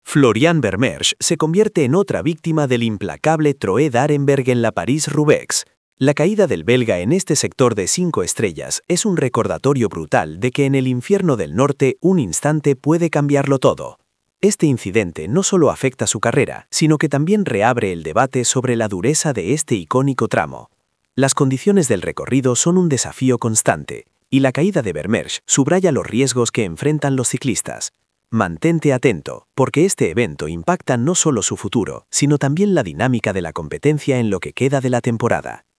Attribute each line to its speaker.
Speaker 1: Florian Vermeersch se convierte en otra víctima del implacable Troé d'Arenberg en la París-Roubaix. La caída del belga en este sector de 5 estrellas es un recordatorio brutal de que en el infierno del norte un instante puede cambiarlo todo. Este incidente no solo afecta su carrera, sino que también reabre el debate sobre la dureza de este icónico tramo. Las condiciones del recorrido son un desafío constante, y la caída de Vermeersch subraya los riesgos que enfrentan los ciclistas. Mantente atento, porque este evento impacta no solo su futuro, sino también la dinámica de la competencia en lo que queda de la temporada.